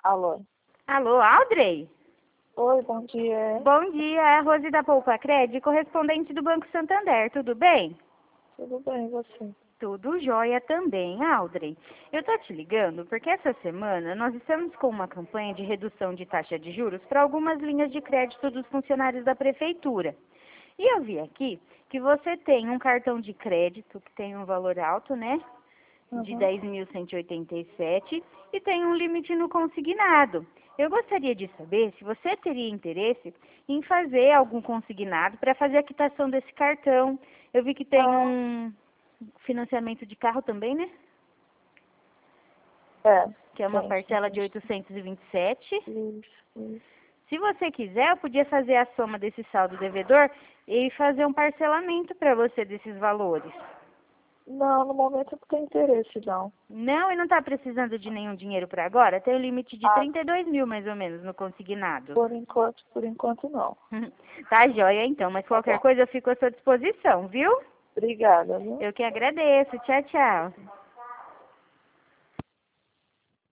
Alô? Alô, Audrey? Oi, bom dia. Bom dia, é a Rose da Poupa Cred, correspondente do Banco Santander, tudo bem? Tudo bem, e você? Tudo jóia também, Audrey. Eu tô te ligando porque essa semana nós estamos com uma campanha de redução de taxa de juros para algumas linhas de crédito dos funcionários da prefeitura. E eu vi aqui que você tem um cartão de crédito que tem um valor alto, né? De Uhum. 10.187 e tem um limite no consignado. Eu gostaria de saber se você teria interesse em fazer algum consignado para fazer a quitação desse cartão. Eu vi que tem um financiamento de carro também, né? Que é uma Tem, parcela sim. de 827. Isso. Se você quiser, eu podia fazer a soma desse saldo devedor e fazer um parcelamento para você desses valores. Não, no momento eu não tenho interesse, não. Não, e não está precisando de nenhum dinheiro para agora? Tem um limite de Ah, 32 mil, mais ou menos, no consignado. por enquanto não. Tá joia, então. Mas Tá qualquer bom. coisa eu fico à sua disposição, viu? Obrigada, viu? Eu que agradeço. Tchau, tchau.